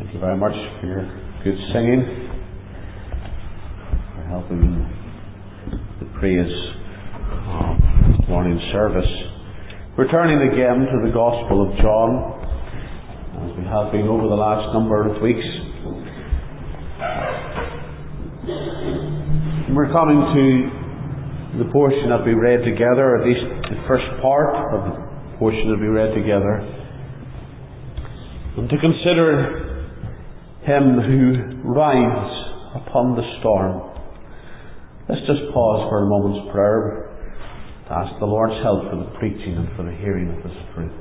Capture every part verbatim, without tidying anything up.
Thank you very much for your good singing, for helping the praise of this morning's service. Returning again to the Gospel of John, as we have been over the last number of weeks. We're coming to the portion that we read together, at least the first part of the portion that we read together, and to consider Him who rides upon the storm. Let's just pause for a moment's prayer to ask the Lord's help for the preaching and for the hearing of His truth.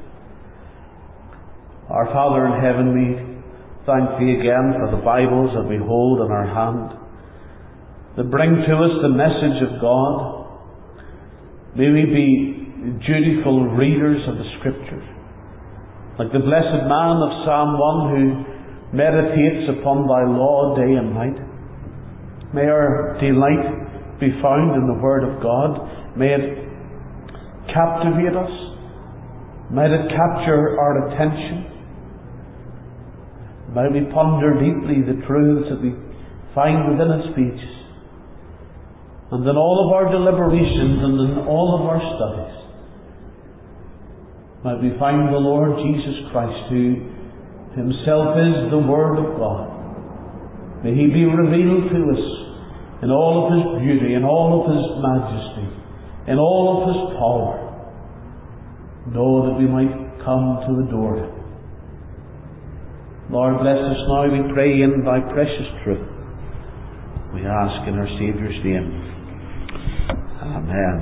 Our Father in heaven, we thank Thee again for the Bibles that we hold in our hand, that bring to us the message of God. May we be dutiful readers of the Scriptures, like the blessed man of Psalm one who meditates upon Thy law day and night. May our delight be found in the Word of God. May it captivate us. May it capture our attention. May we ponder deeply the truths that we find within its speech. And in all of our deliberations and in all of our studies, may we find the Lord Jesus Christ, who Himself is the Word of God. May He be revealed to us in all of His beauty, in all of His majesty, in all of His power. Know that we might come to adore Him. Lord, bless us now, we pray, in Thy precious truth. We ask in our Saviour's name. Amen.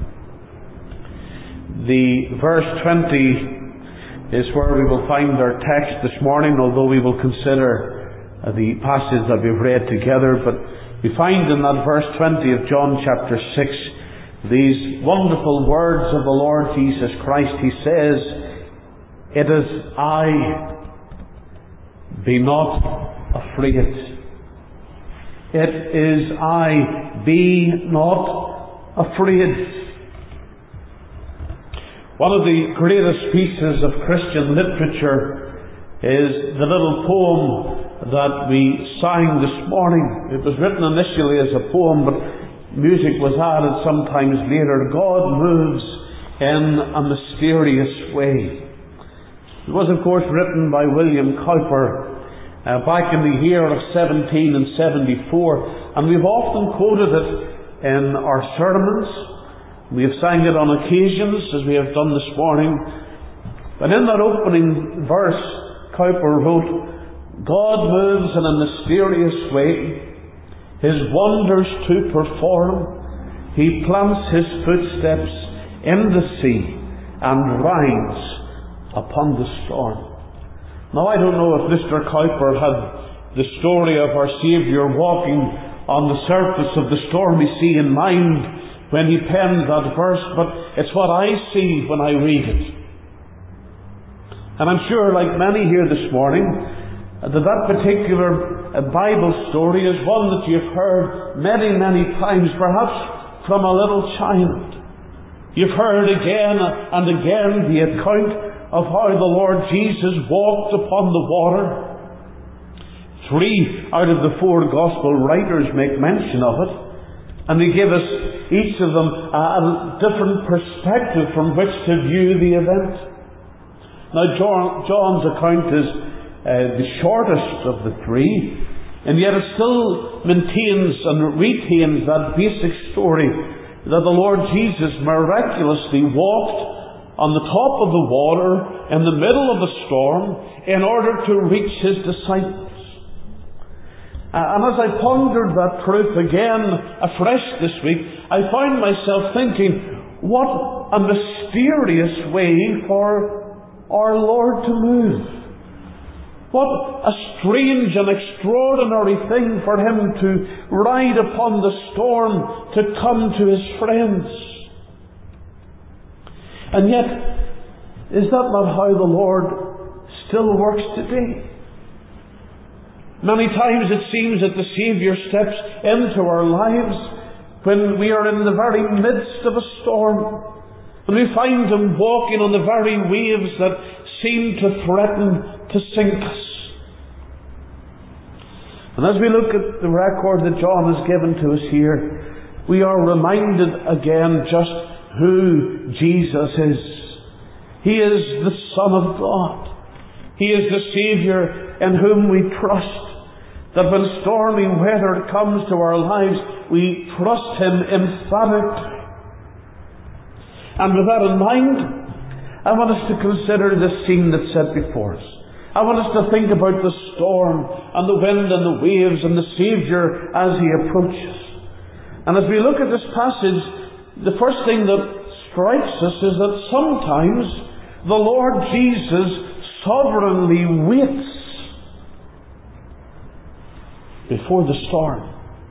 The verse twenty is where we will find our text this morning, although we will consider uh, the passage that we've read together. But we find in that verse twenty of John chapter six these wonderful words of the Lord Jesus Christ. He says, "It is I, be not afraid." It is I, be not afraid. One of the greatest pieces of Christian literature is the little poem that we sang this morning. It was written initially as a poem, but music was added sometimes later. God moves in a mysterious way. It was, of course, written by William Cowper uh, back in the year of seventeen seventy-four, and we've often quoted it in our sermons. We have sang it on occasions, as we have done this morning. But in that opening verse, Cowper wrote, "God moves in a mysterious way, His wonders to perform. He plants His footsteps in the sea and rides upon the storm." Now, I don't know if Mister Cowper had the story of our Saviour walking on the surface of the stormy sea in mind when he penned that verse, but it's what I see when I read it. And I'm sure, like many here this morning, that that particular Bible story is one that you've heard many, many times, perhaps from a little child. You've heard again and again the account of how the Lord Jesus walked upon the water. Three out of the four Gospel writers make mention of it, and they give us, each of them, a different perspective from which to view the event. Now, John, John's account is uh, the shortest of the three, and yet it still maintains and retains that basic story that the Lord Jesus miraculously walked on the top of the water in the middle of a storm in order to reach His disciples. Uh, and as I pondered that truth again afresh this week, I found myself thinking, what a mysterious way for our Lord to move. What a strange and extraordinary thing for Him to ride upon the storm to come to His friends. And yet, is that not how the Lord still works today? Many times it seems that the Saviour steps into our lives when we are in the very midst of a storm, and we find Him walking on the very waves that seem to threaten to sink us. And as we look at the record that John has given to us here, we are reminded again just who Jesus is. He is the Son of God. He is the Saviour in whom we trust. That when stormy weather comes to our lives, we trust Him emphatically. And with that in mind, I want us to consider the scene that's set before us. I want us to think about the storm and the wind and the waves and the Saviour as He approaches. And as we look at this passage, the first thing that strikes us is that sometimes the Lord Jesus sovereignly waits before the storm.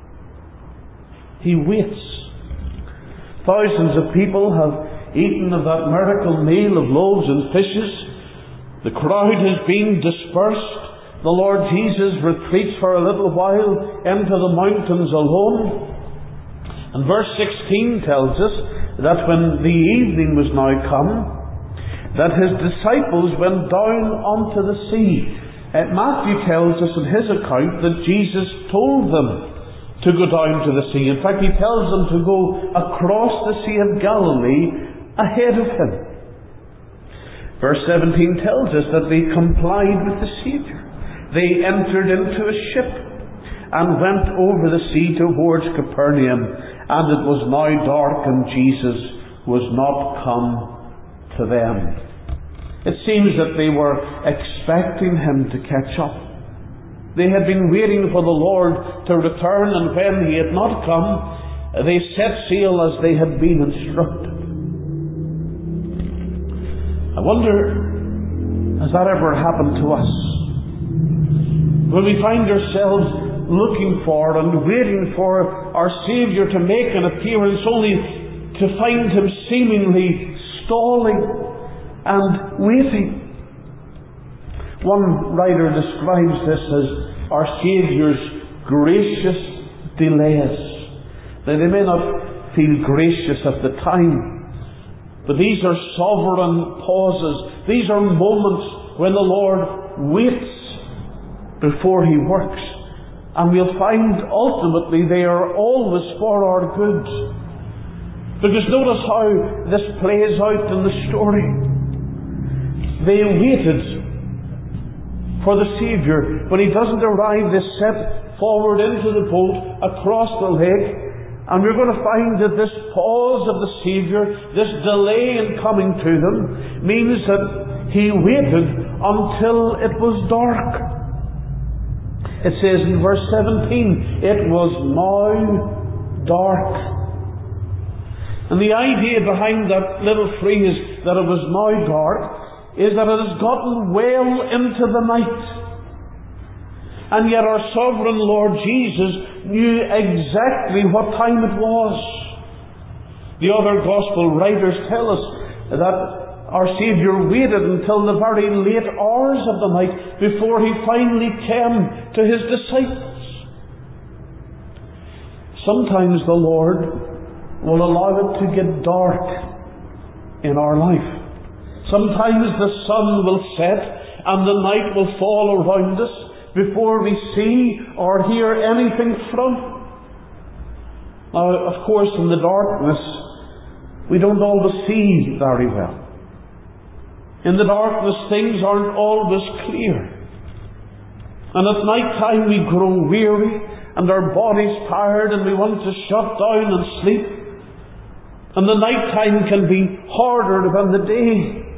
He waits. Thousands of people have eaten of that miracle meal of loaves and fishes. The crowd has been dispersed. The Lord Jesus retreats for a little while into the mountains alone. And verse sixteen tells us that when the evening was now come, that His disciples went down onto the sea. Uh, Matthew tells us in his account that Jesus told them to go down to the sea. In fact, He tells them to go across the Sea of Galilee ahead of Him. Verse seventeen tells us that they complied with the Saviour. They entered into a ship and went over the sea towards Capernaum, and it was now dark and Jesus was not come to them. It seems that they were expecting Him to catch up. They had been waiting for the Lord to return, and when He had not come, they set sail as they had been instructed. I wonder, has that ever happened to us? When we find ourselves looking for and waiting for our Saviour to make an appearance, only to find Him seemingly stalling and waiting. One writer describes this as our Saviour's gracious delays. Now, they may not feel gracious at the time, but these are sovereign pauses. These are moments when the Lord waits before He works. And we'll find ultimately they are always for our good. Because notice how this plays out in the story. They waited for the Saviour. When He doesn't arrive, they set forward into the boat across the lake. And we're going to find that this pause of the Saviour, this delay in coming to them, means that He waited until it was dark. It says in verse seventeen, it was now dark. And the idea behind that little phrase, that it was now dark, is that it has gotten well into the night. And yet our sovereign Lord Jesus knew exactly what time it was. The other Gospel writers tell us that our Saviour waited until the very late hours of the night before He finally came to His disciples. Sometimes the Lord will allow it to get dark in our life. Sometimes the sun will set and the night will fall around us before we see or hear anything from Him. Now, of course, in the darkness, we don't always see very well. In the darkness, things aren't always clear. And at night time we grow weary and our body's tired and we want to shut down and sleep. And the night time can be harder than the day.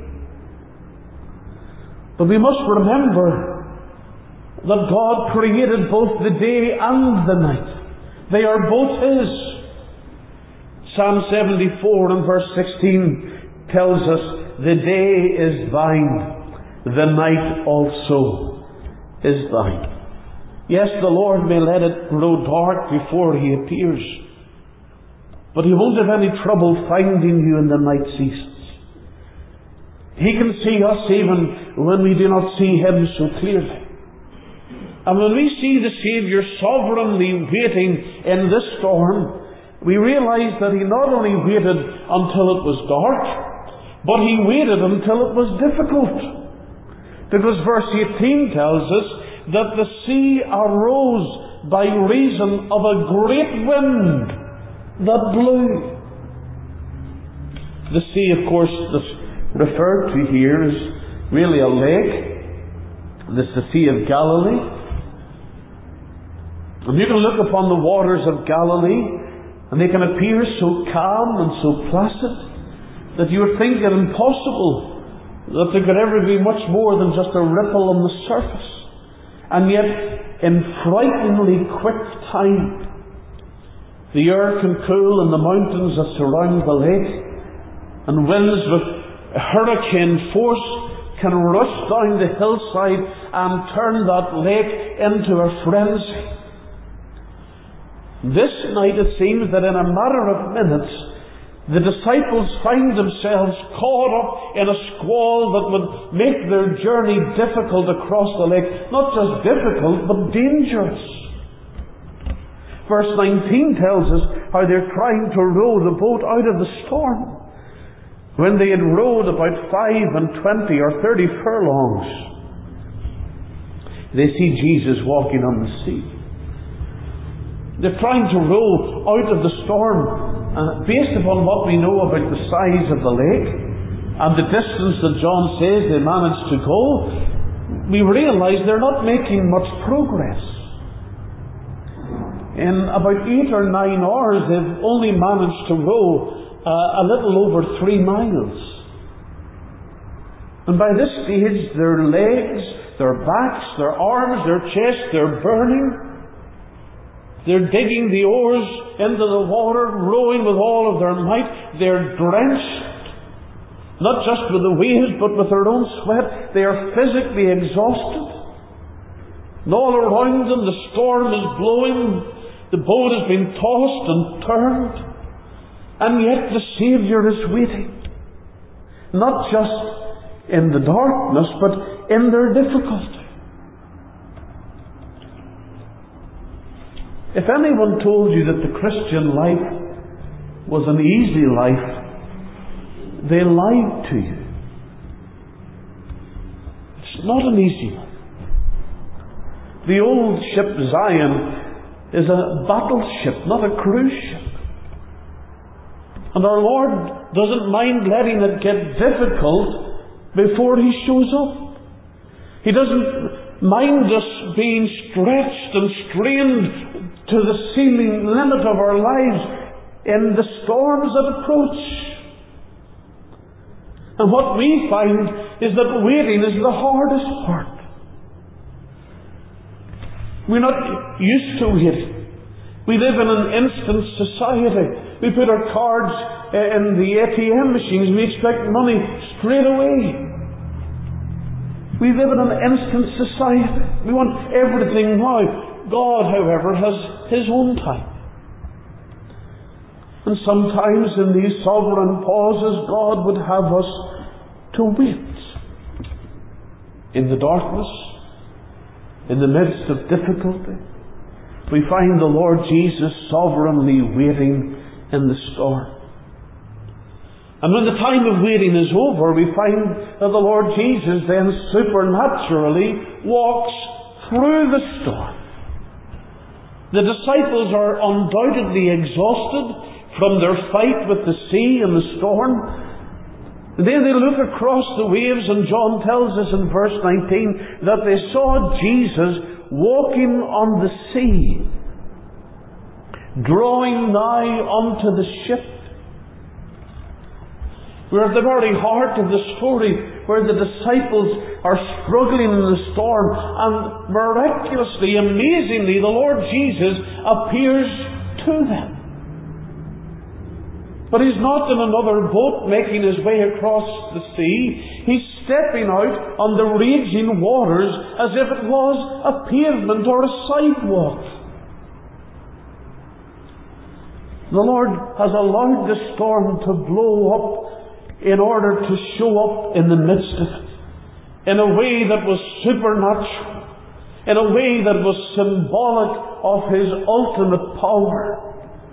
But we must remember that God created both the day and the night. They are both His. Psalm seventy-four and verse sixteen tells us, the day is Thine, the night also is Thine. Yes, the Lord may let it grow dark before He appears, but He won't have any trouble finding you in the night seasons. He can see us even when we do not see Him so clearly. And when we see the Saviour sovereignly waiting in this storm, we realize that He not only waited until it was dark, but He waited until it was difficult. Because verse eighteen tells us that the sea arose by reason of a great wind that blew. The sea, of course, that's referred to here is really a lake. This is the Sea of Galilee. And you can look upon the waters of Galilee, and they can appear so calm and so placid that you would think it impossible that there could ever be much more than just a ripple on the surface. And yet, in frighteningly quick time, the air can cool in the mountains that surround the lake, and winds with hurricane force can rush down the hillside and turn that lake into a frenzy. This night it seems that in a matter of minutes the disciples find themselves caught up in a squall that would make their journey difficult across the lake. Not just difficult, but dangerous. Verse nineteen tells us how they're trying to row the boat out of the storm. When they had rowed about five and twenty or thirty furlongs, they see Jesus walking on the sea. They're trying to row out of the storm. Uh, based upon what we know about the size of the lake and the distance that John says they managed to go, we realize they're not making much progress. In about eight or nine hours, they've only managed to row Uh, a little over three miles. And by this stage, their legs, their backs, their arms, their chests, they're burning. They're digging the oars into the water, rowing with all of their might. They're drenched, not just with the waves, but with their own sweat. They are physically exhausted. And all around them, the storm is blowing. The boat has been tossed and turned. And yet the Saviour is waiting. Not just in the darkness, but in their difficulty. If anyone told you that the Christian life was an easy life, they lied to you. It's not an easy life. The old ship Zion is a battleship, not a cruise ship. And our Lord doesn't mind letting it get difficult before He shows up. He doesn't mind us being stretched and strained to the seeming limit of our lives in the storms that approach. And what we find is that waiting is the hardest part. We're not used to waiting. We live in an instant society. We put our cards in the A T M machines and we expect money straight away. We live in an instant society. We want everything now. God, however, has His own time. And sometimes in these sovereign pauses, God would have us to wait. In the darkness, in the midst of difficulty, we find the Lord Jesus sovereignly waiting in the storm. And when the time of waiting is over, we find that the Lord Jesus then supernaturally walks through the storm. The disciples are undoubtedly exhausted from their fight with the sea and the storm. And then they look across the waves, and John tells us in verse nineteen that they saw Jesus walking on the sea, drawing nigh unto the ship. We're at the very heart of the story where the disciples are struggling in the storm, and miraculously, amazingly, the Lord Jesus appears to them. But He's not in another boat making His way across the sea. He's stepping out on the raging waters as if it was a pavement or a sidewalk. The Lord has allowed the storm to blow up in order to show up in the midst of it, in a way that was supernatural, in a way that was symbolic of His ultimate power.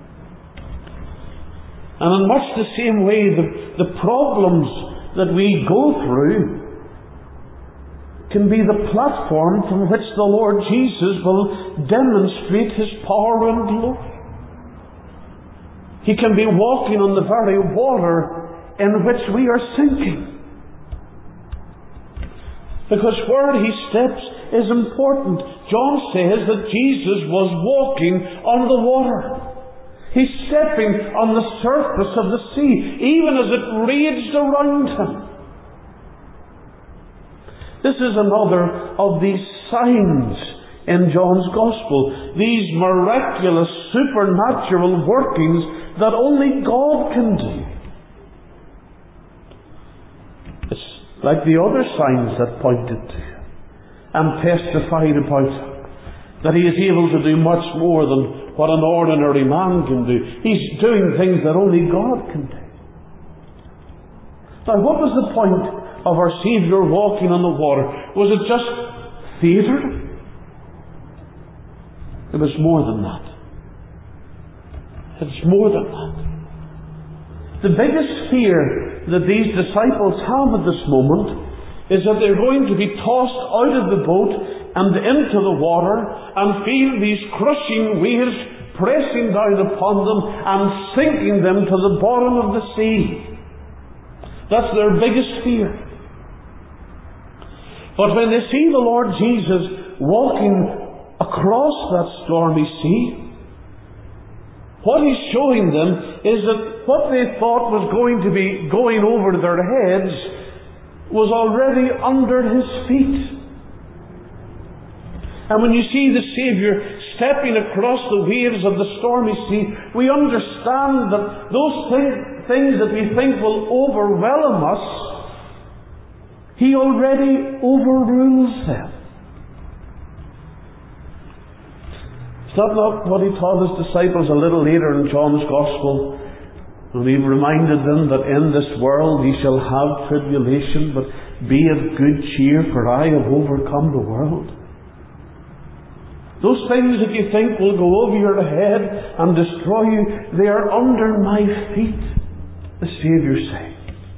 And in much the same way, the, the problems that we go through can be the platform from which the Lord Jesus will demonstrate His power and glory. He can be walking on the very water in which we are sinking. Because where He steps is important. John says that Jesus was walking on the water. He's stepping on the surface of the sea, even as it raged around Him. This is another of these signs in John's Gospel. These miraculous, supernatural workings that only God can do. It's like the other signs that pointed to and testified about that He is able to do much more than what an ordinary man can do. He's doing things that only God can do. Now, what was the point of our Saviour walking on the water? Was it just theatre? It was more than that. It's more than that. The biggest fear that these disciples have at this moment is that they're going to be tossed out of the boat and into the water and feel these crushing waves pressing down upon them and sinking them to the bottom of the sea. That's their biggest fear. But when they see the Lord Jesus walking across that stormy sea, what He's showing them is that what they thought was going to be going over their heads was already under His feet. And when you see the Saviour stepping across the waves of the stormy sea, we understand that those th- things that we think will overwhelm us, He already overrules them. Is that not what He taught His disciples a little later in John's Gospel? And He reminded them that in this world ye shall have tribulation, but be of good cheer, for I have overcome the world. Those things that you think will go over your head and destroy you, they are under my feet, the Saviour said.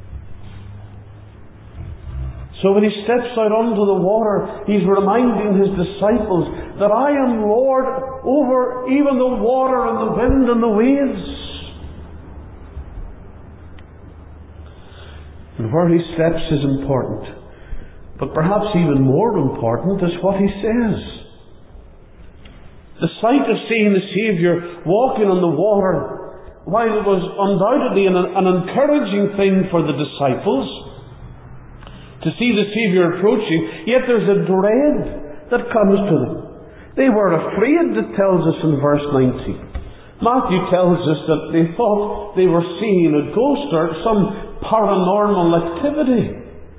So when He steps out onto the water, He's reminding His disciples that I am Lord over even the water and the wind and the waves. And where He steps is important. But perhaps even more important is what He says. The sight of seeing the Saviour walking on the water, while it was undoubtedly an, an encouraging thing for the disciples to see the Saviour approaching, yet there's a dread that comes to them. They were afraid, it tells us in verse nineteen. Matthew tells us that they thought they were seeing a ghost or some paranormal activity.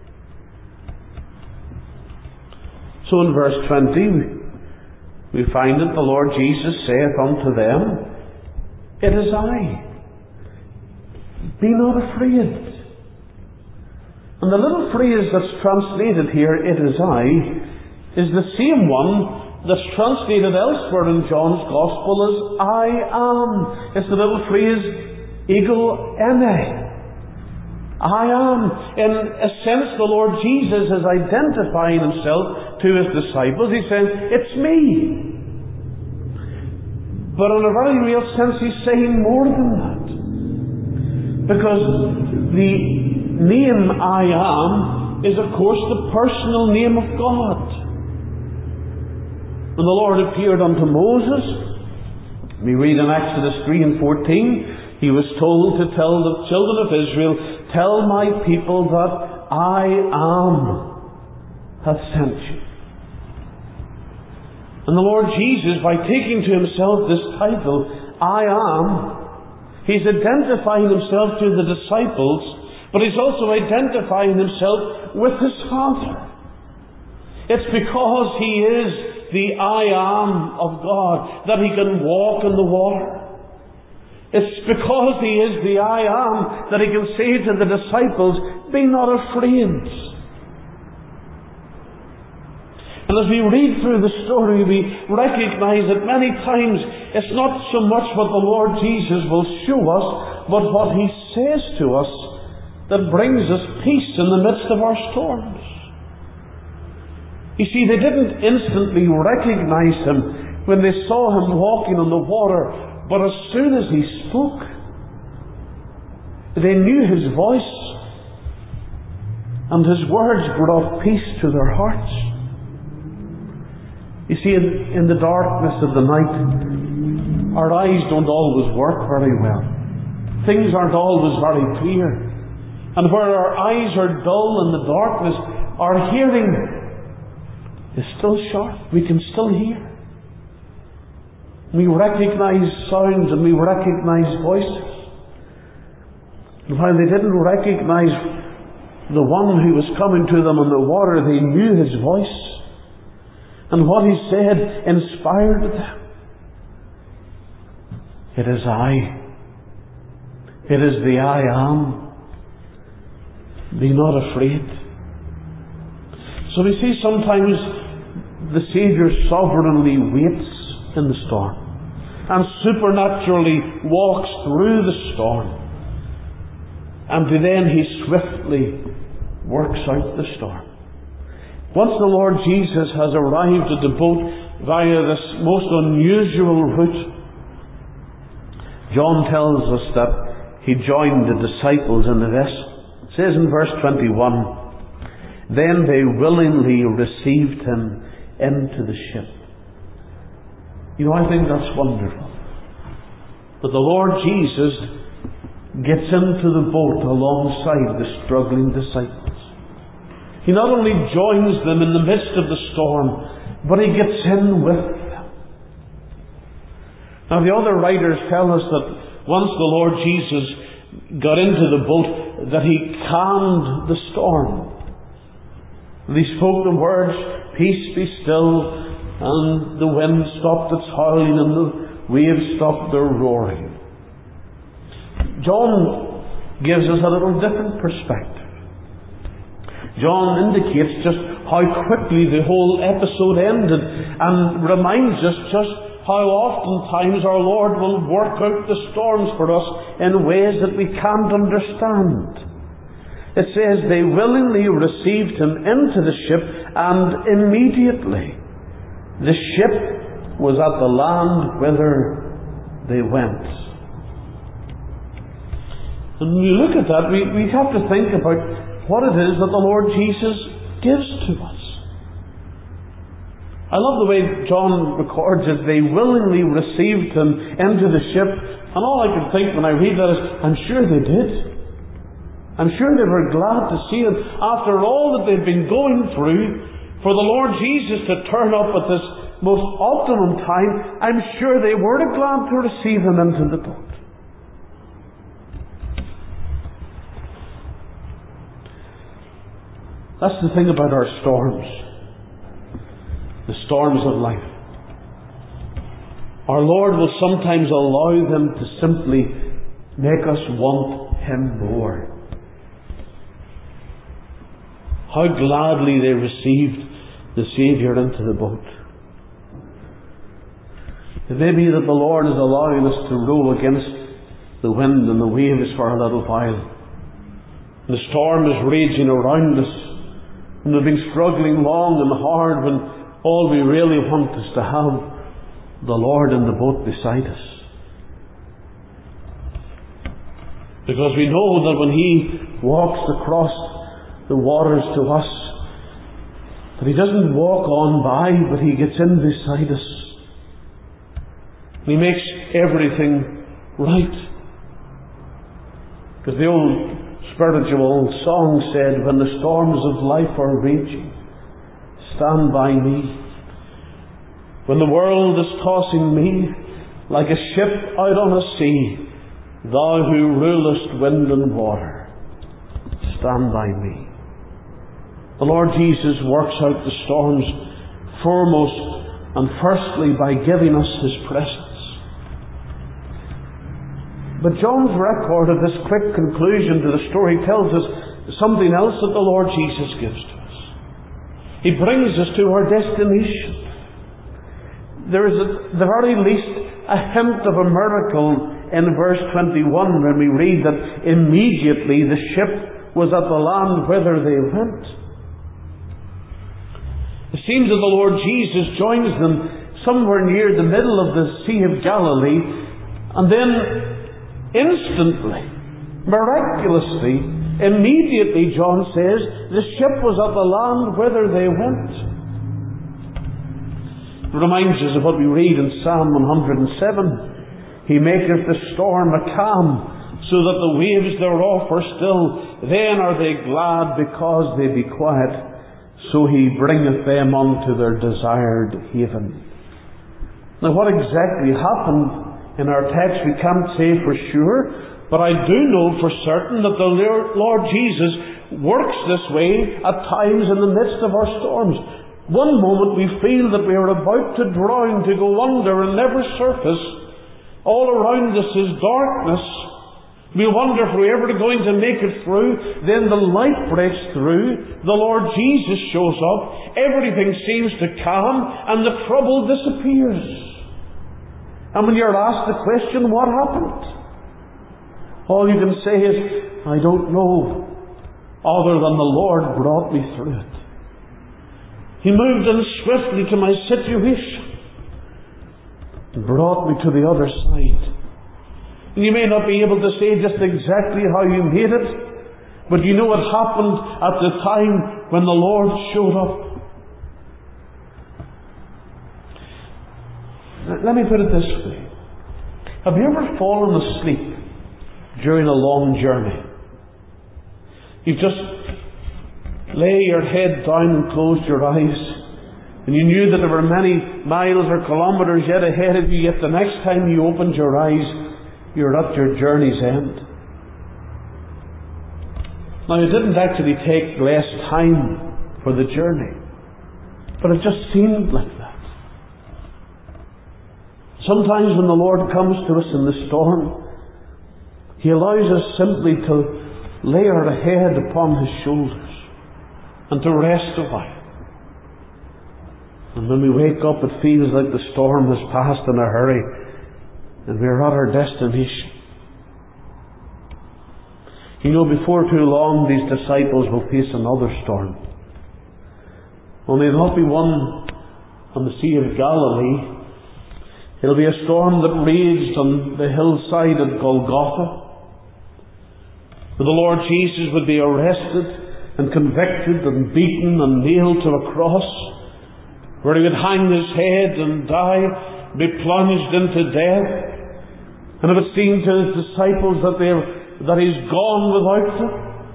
So in verse twenty, we find that the Lord Jesus saith unto them, It is I. Be not afraid. And the little phrase that's translated here, it is I, is the same one that's translated elsewhere in John's Gospel as I am. It's the little phrase, ego eme. I am. In a sense, the Lord Jesus is identifying Himself to His disciples. He's saying, it's me. But in a very real sense, He's saying more than that. Because the name I am is, of course, the personal name of God. When the Lord appeared unto Moses, we read in Exodus three and fourteen, He was told to tell the children of Israel, Tell my people that I am hath sent you. And the Lord Jesus, by taking to Himself this title, I am, He's identifying Himself to the disciples, but He's also identifying Himself with His Father. It's because He is the I am of God that He can walk in the water. It's because He is the I am that He can say to the disciples, Be not afraid. And as we read through the story, we recognize that many times it's not so much what the Lord Jesus will show us, but what He says to us that brings us peace in the midst of our storms. You see, they didn't instantly recognize him when they saw him walking on the water, but as soon as he spoke, they knew his voice, and his words brought peace to their hearts. You see, in, in the darkness of the night, our eyes don't always work very well. Things aren't always very clear. And where our eyes are dull in the darkness, our hearing is still sharp. We can still hear. We recognize sounds and we recognize voices. And while they didn't recognize the one who was coming to them on the water, they knew his voice. And what he said inspired them. It is I. It is the I am. Be not afraid. So we see sometimes the Saviour sovereignly waits in the storm and supernaturally walks through the storm. And then he swiftly works out the storm. Once the Lord Jesus has arrived at the boat via this most unusual route, John tells us that he joined the disciples in the vessel. It says in verse twenty-one, then they willingly received him into the ship. You know, I think that's wonderful. But the Lord Jesus gets into the boat alongside the struggling disciples. He not only joins them in the midst of the storm, but he gets in with them. Now the other writers tell us that once the Lord Jesus got into the boat, that he calmed the storm. And he spoke the words, peace be still, and the wind stopped its howling and the waves stopped their roaring. John gives us a little different perspective. John indicates just how quickly the whole episode ended and reminds us just how oftentimes our Lord will work out the storms for us in ways that we can't understand. It says they willingly received him into the ship, and immediately the ship was at the land whither they went. And when we look at that, we, we have to think about what it is that the Lord Jesus gives to us. I love the way John records it. They willingly received him into the ship. And all I can think when I read that is, I'm sure they did. I'm sure they were glad to see him. After all that they'd been going through, for the Lord Jesus to turn up at this most optimum time, I'm sure they were glad to receive him into the boat. That's the thing about our storms. The storms of life. Our Lord will sometimes allow them to simply make us want him more. How gladly they received the Saviour into the boat. It may be that the Lord is allowing us to row against the wind and the waves for a little while. The storm is raging around us. And we've been struggling long and hard when all we really want is to have the Lord in the boat beside us. Because we know that when he walks across the waters to us, that he doesn't walk on by, but he gets in beside us. He makes everything right. Because the old spiritual song said, when the storms of life are raging, stand by me. When the world is tossing me like a ship out on a sea, thou who rulest wind and water, stand by me. The Lord Jesus works out the storms foremost and firstly by giving us his presence. But John's record of this quick conclusion to the story tells us something else that the Lord Jesus gives to us. He brings us to our destination. There is at the very least a hint of a miracle in verse twenty-one when we read that immediately the ship was at the land whither they went. It seems that the Lord Jesus joins them somewhere near the middle of the Sea of Galilee, and then instantly, miraculously, immediately, John says, the ship was at the land whither they went. It reminds us of what we read in Psalm one hundred seven. He maketh the storm a calm, so that the waves thereof are still. Then are they glad because they be quiet. So he bringeth them unto their desired haven. Now what exactly happened in our text we can't say for sure, but I do know for certain that the Lord Jesus works this way at times in the midst of our storms. One moment we feel that we are about to drown, to go under and never surface. All around us is darkness. We wonder if we're ever going to make it through. Then the light breaks through. The Lord Jesus shows up. Everything seems to calm and the trouble disappears. And when you're asked the question, what happened? All you can say is, I don't know, other than the Lord brought me through it. He moved in swiftly to my situation and brought me to the other side. And you may not be able to say just exactly how you made it, but you know it happened at the time when the Lord showed up. Let me put it this way. Have you ever fallen asleep during a long journey? You just lay your head down and closed your eyes, and you knew that there were many miles or kilometres yet ahead of you, yet the next time you opened your eyes, you're at your journey's end. Now, it didn't actually take less time for the journey, but it just seemed like that. Sometimes when the Lord comes to us in the storm, He allows us simply to lay our head upon His shoulders and to rest a while. And when we wake up, it feels like the storm has passed in a hurry and we're at our destination. You know, before too long, these disciples will face another storm. Only it'll not be one on the Sea of Galilee. It'll be a storm that raged on the hillside at Golgotha, where the Lord Jesus would be arrested and convicted and beaten and nailed to a cross, where He would hang His head and die, be plunged into death. And it would seem to His disciples that, that He's gone without them.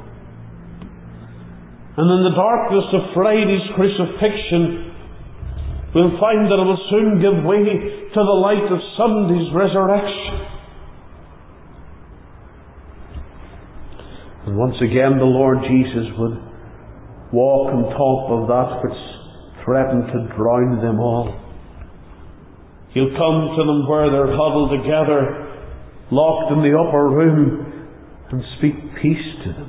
And in the darkness of Friday's crucifixion, we'll find that it will soon give way to the light of Sunday's resurrection. And once again the Lord Jesus would walk on top of that which threatened to drown them all. He'll come to them where they're huddled together, locked in the upper room, and speak peace to them,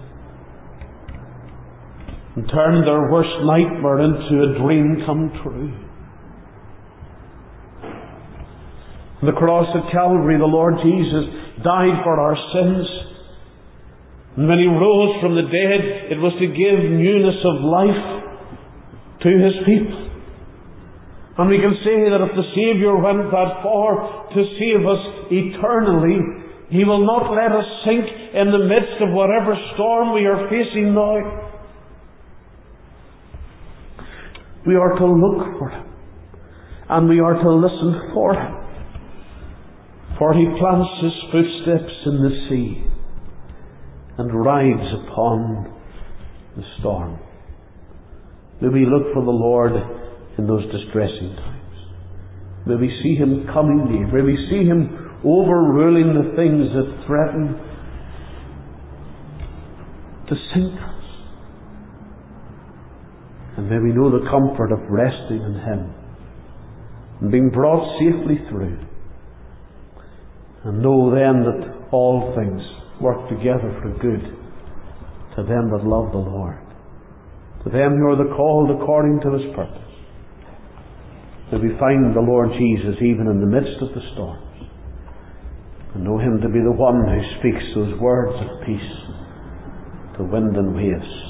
and turn their worst nightmare into a dream come true. On the cross at Calvary, the Lord Jesus died for our sins. And when He rose from the dead, it was to give newness of life to His people. And we can say that if the Saviour went that far to save us eternally, He will not let us sink in the midst of whatever storm we are facing now. We are to look for Him, and we are to listen for Him. For He plants His footsteps in the sea and rides upon the storm. May we look for the Lord in those distressing times. May we see Him coming near. May we see Him overruling the things that threaten to sink us. And may we know the comfort of resting in Him and being brought safely through. And know then that all things work together for good to them that love the Lord, to them who are the called according to His purpose. May we find the Lord Jesus even in the midst of the storms, and know Him to be the one who speaks those words of peace to wind and waves.